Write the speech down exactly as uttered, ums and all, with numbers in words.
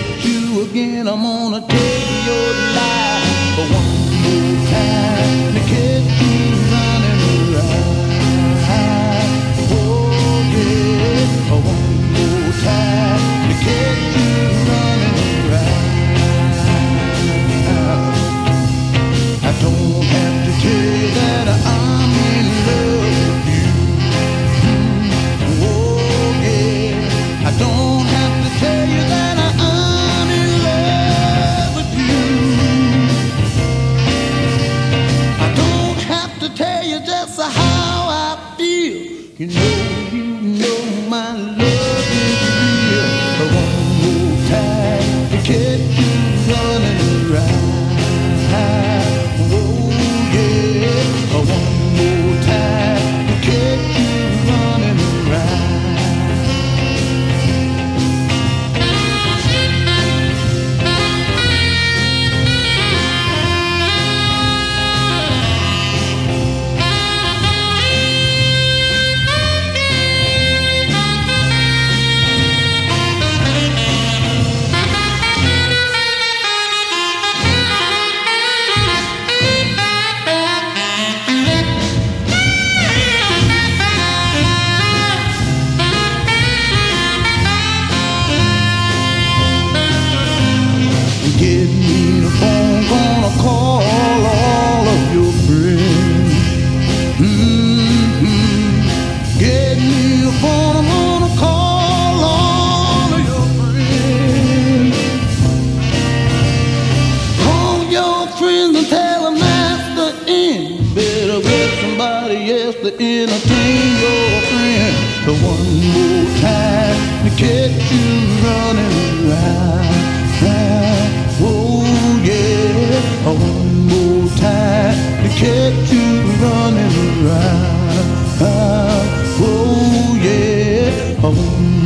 get you again, I'm gonna take your life one more time to get you running around. Oh yeah, one more time to get you running around. I don't have to tell you that I'm in love with you. Oh yeah, I don't have to tell you that I'm in love with you. I don't have to tell you just how I feel. You know, you know my love is real. One more time to get you running around. Oh yeah, one more time to get you running around. Get me the phone, gonna call all of your friends. Mm-hmm. Get me a phone, I'm gonna call all of your friends. Call your friends and tell them that's the end. Better get somebody else to entertain your friend. The one more time to get you running around. Oh yeah, one more time to catch you running around. Oh yeah, one